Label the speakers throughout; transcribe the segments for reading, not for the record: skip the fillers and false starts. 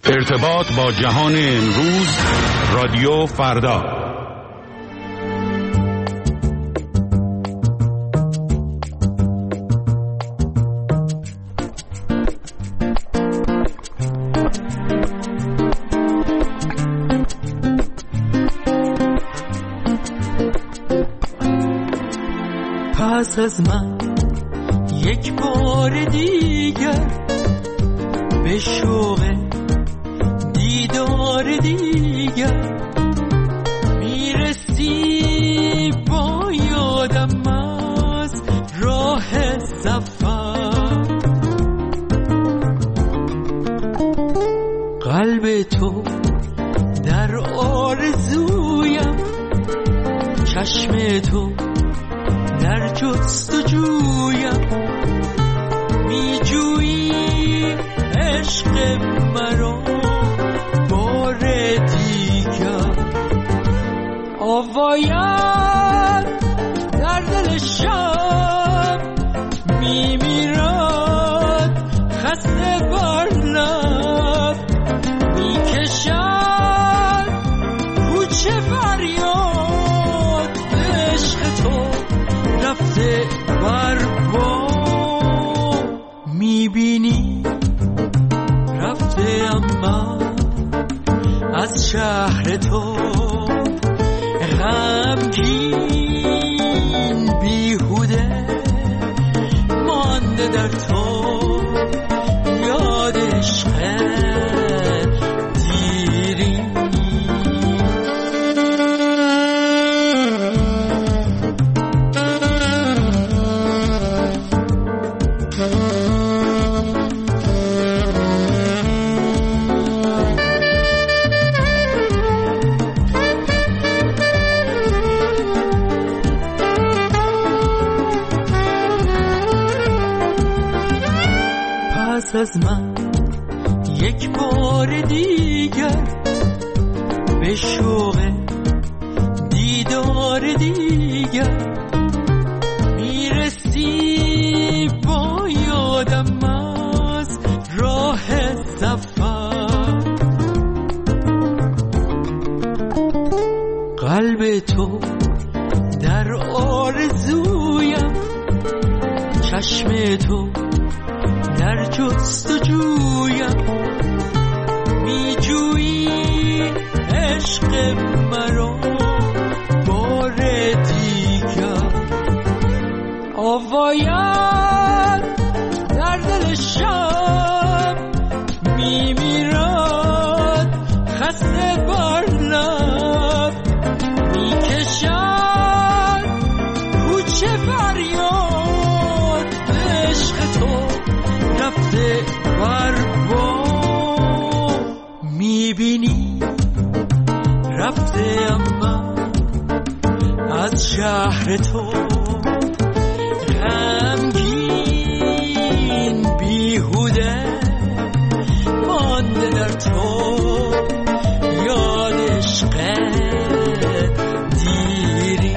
Speaker 1: ارتباط با جهان امروز، رادیو فردا.
Speaker 2: پس از من یک بار دیگر به شوق دیدار دیگر میرسی، با یادم از راه سفر. قلب تو در آرزویم، چشم تو در جستجویم، میجویی عشق مرا بار دیگر. آوایم در دل شب میمیرد، خسته بر لب میکشد کوچه فریاد. عشق تو رفته بر بام، میبینی رفته اما از شهر تو. غمگین بیهوده مانده در تو، یاد عشق دیری. پس از من یک بار دیگر به شوق دیدار دیگر میرسی، با یادم از راه سفر. قلب تو در آرزویم، چشم تو در جستجویم، میجویی عشق مرا بار دیگر. آوایم در دل شب میمیرد، خسته بر لب میکشد کوچه فریاد. عشق تو رفته بر بام، میبینی رفته اما از شهر تو. غمگین بیهوده مانده در تو، یاد عشق دیری.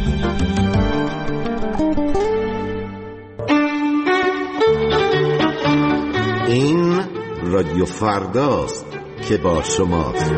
Speaker 3: این رادیو فرداست که با شماست.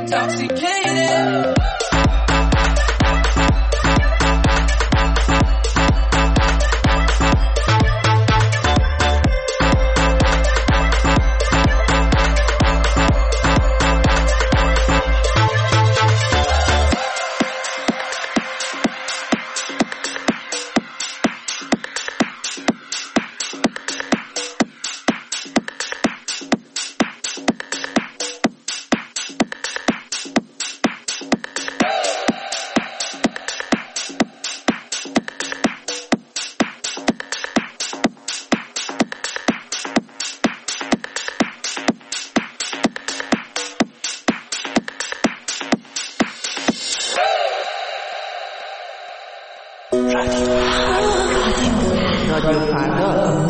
Speaker 2: intoxicated.
Speaker 4: رادیو فردا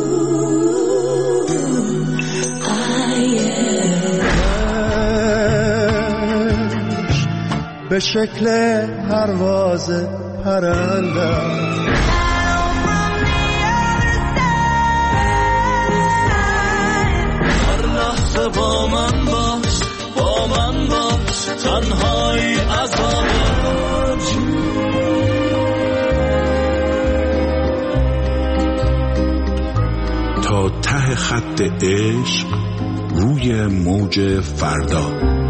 Speaker 5: به شکل پرواز پرنده
Speaker 2: هر لحظه با من باش تنهایی عذاب
Speaker 1: تا ته خط عشق روی موج فردا.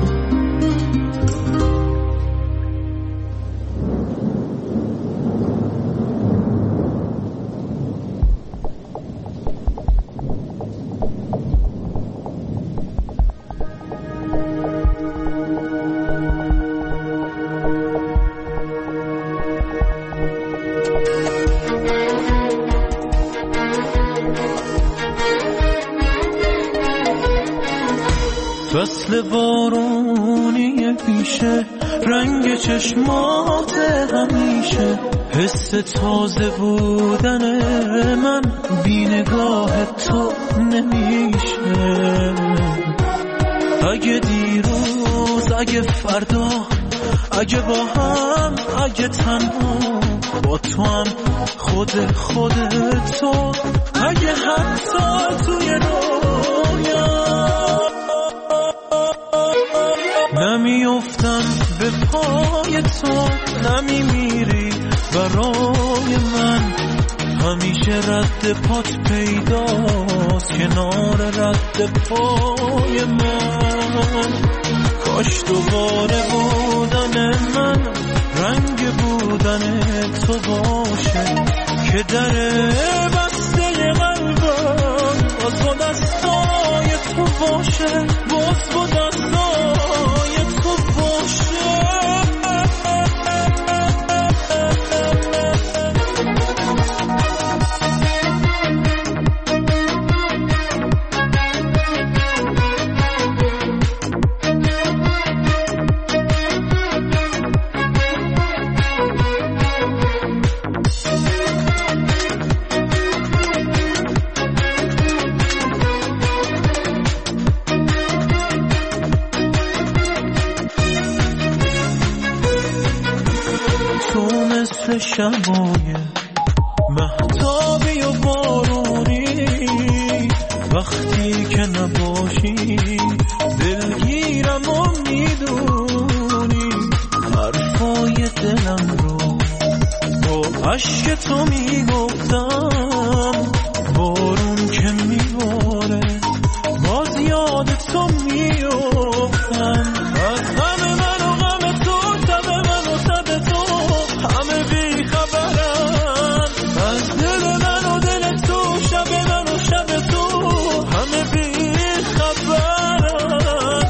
Speaker 2: فصل بارونی پیشه رنگ چشمات همیشه حس تازه بودن من بی نگاه تو نمیشه. اگه دیروز اگه فردا اگه با هم اگه تنها با تو هم خود تو اگه حتی توی رویا نمیافتم به پای تو نمیمیری برای من همیشه رد پات پیداست کنار رد پای من. کاش دوباره بودن من رنگ بودن تو باشه که در بسته قلبم باز با دستای تو باشه باز با دستای تو باشه. شبای مهتابی و بارونی وقتی که نباشی دلگیرم و میدونی حرفای دلم رو با عشق تو میگفتم بارون که میباره باز یاد تو میافتم. از همه من و غم تو شب من و شب تو همه بی خبرم از دل من و دل تو شب من و شب تو همه بی خبرم.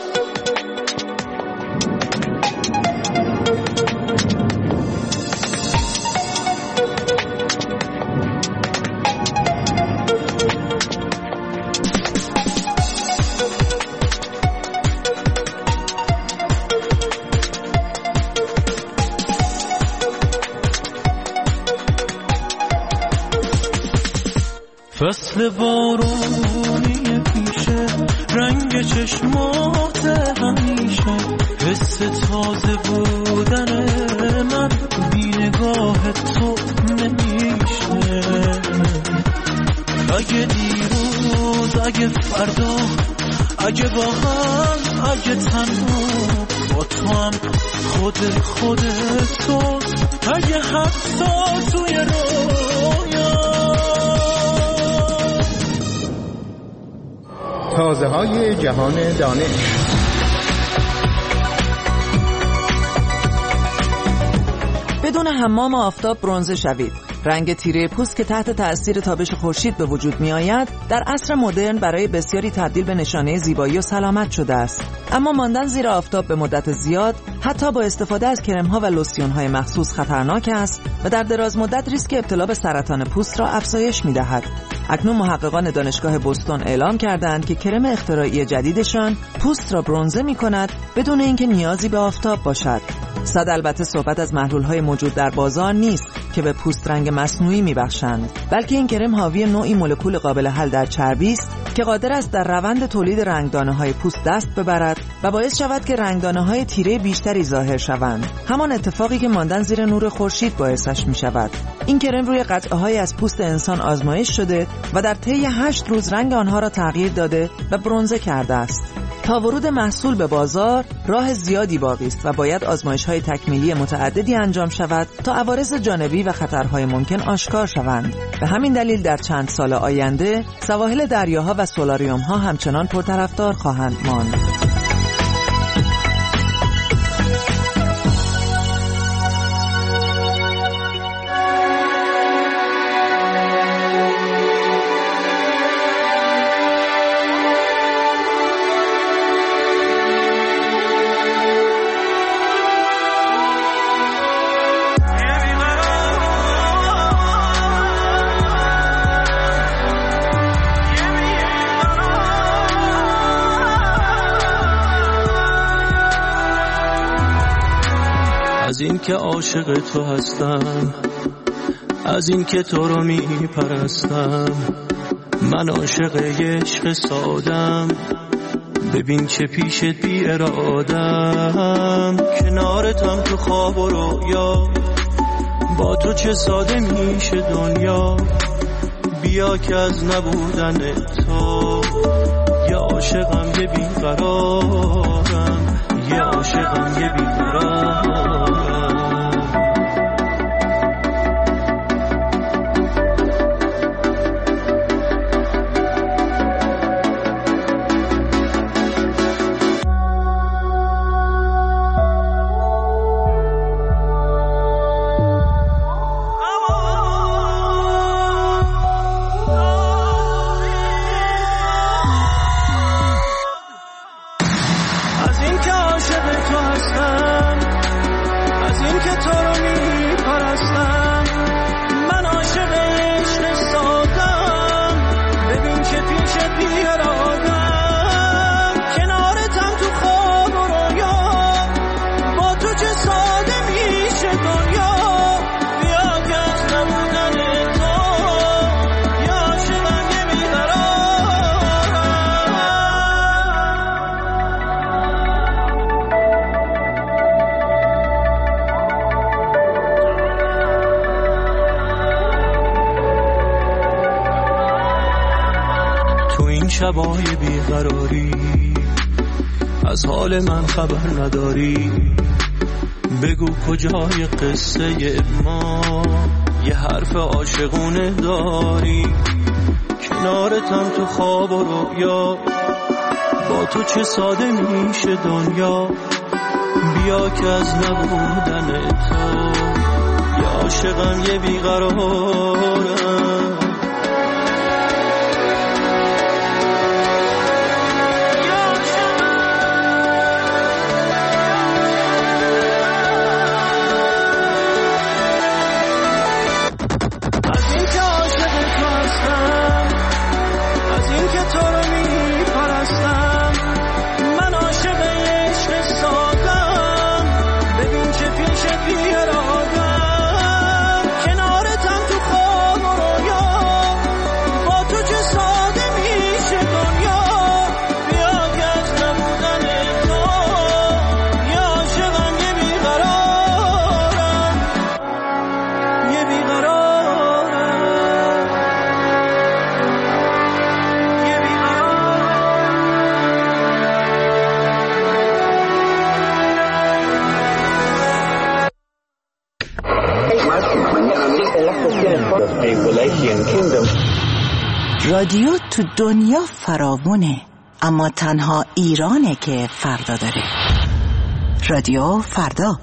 Speaker 2: فصل بارونی پیشه رنگ چشمات همیشه حس تازه بودن من بی نگاه تو نمیشه. اگه دیروز اگه فردا اگه با هم اگه تنها با تو هم خود تو، اگه حتی توی رویا.
Speaker 6: تازه های جهان دانش.
Speaker 7: بدون حمام آفتاب برنزه شوید. رنگ تیره پوست که تحت تأثیر تابش خورشید به وجود می آید در عصر مدرن برای بسیاری تبدیل به نشانه زیبایی و سلامت شده است. اما ماندن زیر آفتاب به مدت زیاد حتی با استفاده از کرم‌ها و لوسیون‌های مخصوص خطرناک است و در دراز مدت ریسک ابتلا به سرطان پوست را افزایش می‌دهد. اکنون محققان دانشگاه بوستون اعلام کردند که کرم اختراعی جدیدشان پوست را برنزه می‌کند بدون اینکه نیازی به آفتاب باشد. صد البته صحبت از محلول‌های موجود در بازار نیست که به پوست رنگ مصنوعی می‌بخشند، بلکه این کرم حاوی نوعی مولکول قابل حل در چربی است که قادر است در روند تولید رنگدانه‌های پوست دست ببرد و باعث شود که رنگدانه‌های تیره بیشتری ظاهر شوند، همان اتفاقی که ماندن زیر نور خورشید باعثش می‌شود. این کرم روی قطعه‌های از پوست انسان آزمایش شده و در طی 8 روز رنگ آنها را تغییر داده و برنزه کرده است. تا ورود محصول به بازار راه زیادی باقی است و باید آزمایش‌های تکمیلی متعددی انجام شود تا عوارض جانبی و خطرهای ممکن آشکار شوند. به همین دلیل در چند سال آینده سواحل دریاها و سولاریوم‌ها همچنان پرطرفدار خواهند ماند.
Speaker 2: از این که عاشق تو هستم، از این که تو رو میپرستم، من عاشق عشق سادم، ببین چه پیشت بی ارادم، کنارتم تو خواب و رویا، با تو چه ساده میشه دنیا، بیا که از نبودن تو یه عاشقم یه بیقرارم، یه عاشقم یه بیقرارم. شبای بیقراری از حال من خبر نداری، بگو کجای قصه ما یه حرف عاشقونه داری، کنارتم تو خواب و رویا، با تو چه ساده میشه دنیا، بیا که از نبودن تو یه عاشقم یه بیقرارم. کنارتم تو خواب و رویا،
Speaker 8: رادیو تو دنیا فراوونه، اما تنها ایرانه که فردا داره. رادیو فردا.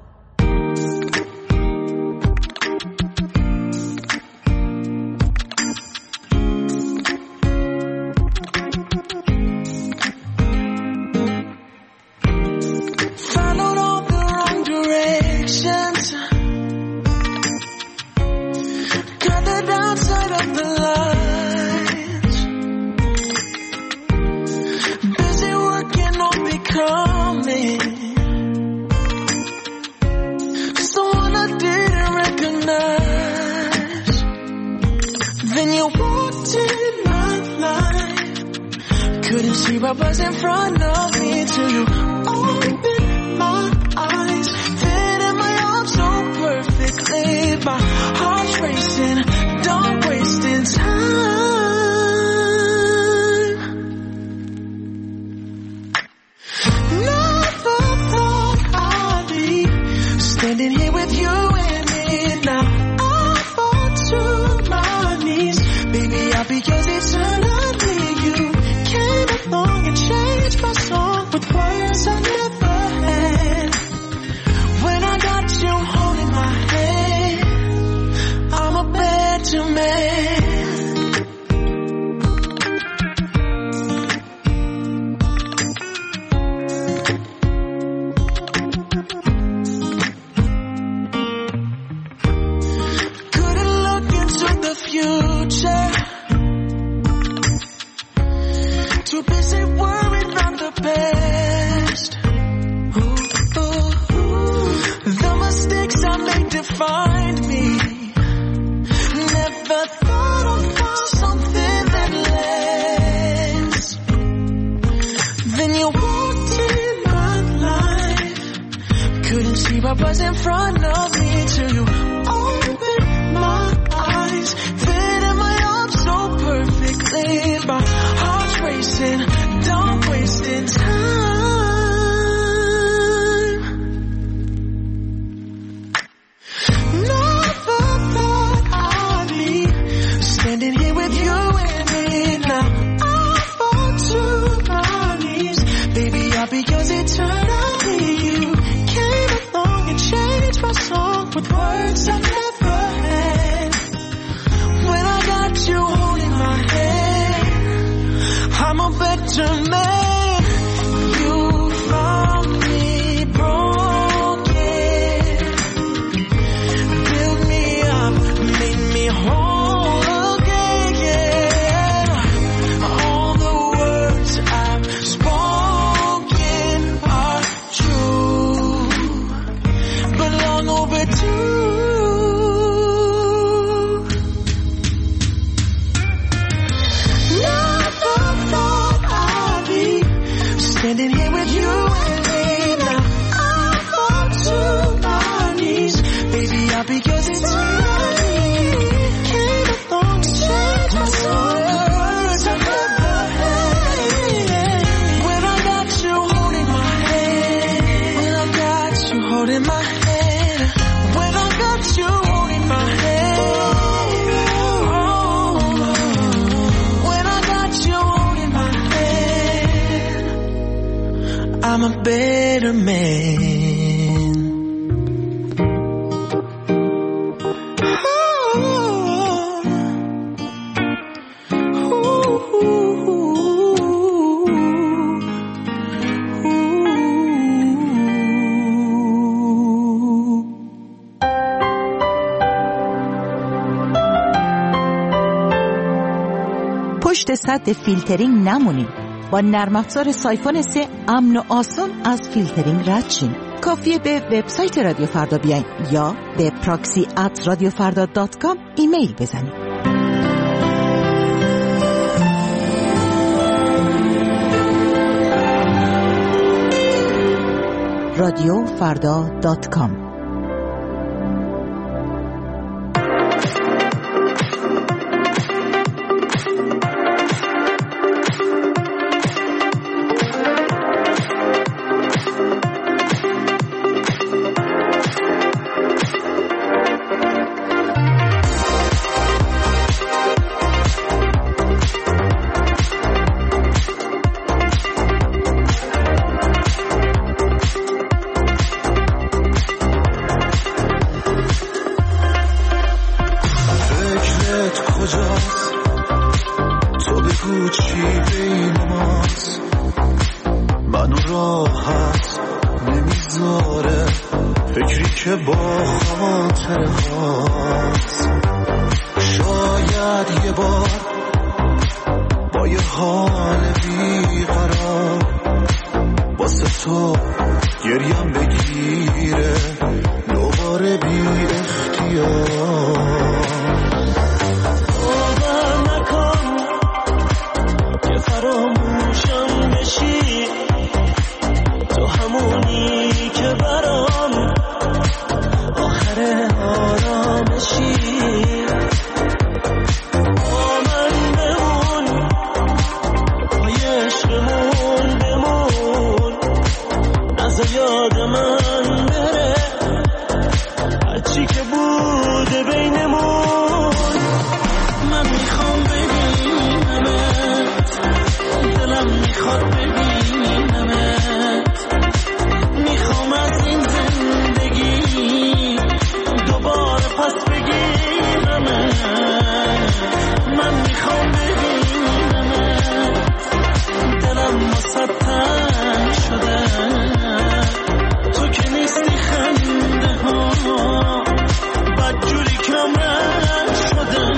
Speaker 2: What was in front of me till you opened my eyes, fitting my arms so perfectly, my heart's racing, don't wasting time. Never thought I'd be standing here with you and me. Now I fall to my knees, baby, I'll be yours eternally. You came along and changed my song with words I never had. When I got you holding my hand, I'm a better man. Couldn't look into the future, too busy worrying about the past. The mistakes I made defined me. Never thought I'd find something that lasts. Then you walked in my life, couldn't see what was in front of me till you opened my eyes, fitting my arms so perfectly, my heart's racing, don't wasting time. Never thought I'd be standing here with you and me. Now I fall to my knees, baby, I'll be yours eternally. You came along and changed my song with words I never had. When I got you holding my hand, I'm a better man. You found me broken, built me up, made me whole again. All the words I've spoken are true, but long overdue. Standing here with you and me. Now I fall to my knees, baby, I'll be yours eternally. Came along to change my soul, words I never had. When I got you holding my hand, when I got you holding my hand, when I got you holding my hand, when I got you holding my hand, I'm a better man.
Speaker 8: پشت سد فیلترینگ نمونید. با نرم افزار سایفون 3 امن و آسان از فیلترینگ رد شین. کافیه به وبسایت رادیو فردا بیاین یا به proxy@radiofarda.com ایمیل بزنید. radiofarda.com
Speaker 2: نمیذاره فکری که با خاطر هاست. شاید یه بار با یه حال بیقرار واسه تو گریم بگیره دوباره بی اختیار. باور نکن که فراموشم بشی، تو همونی که برام آخر آرامشی. با من بمون، پای عشقمون بمون، نذار یاد من بره هرچی که بوده بینمون. من میخوام ببینمت، دلم میخواد ببینمت، میخوام از این زندگی دوباره پس بگیرمت. من میخوام ببینمت، دلم واسه تنگ شده، تو که نیستی خنده ها بدجوری کم رد شده.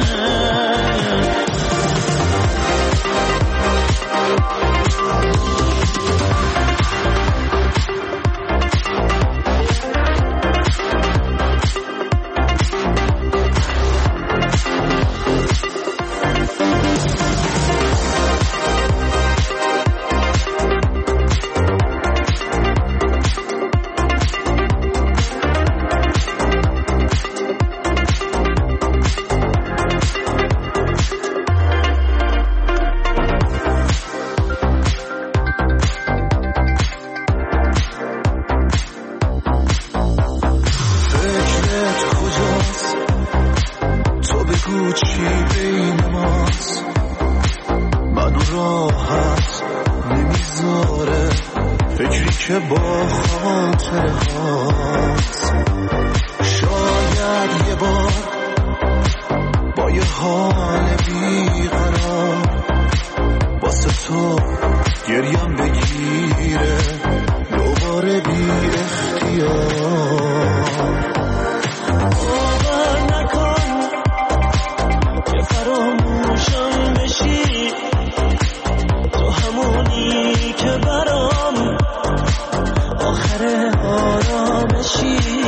Speaker 2: که با خاطر هاست. شاید یه بار با یه حال بیقرار واسه تو گریم بگیره دوباره بی اختیار. باور نکن که فراموشم بشی، تو همونی که برام آخر آرامشی.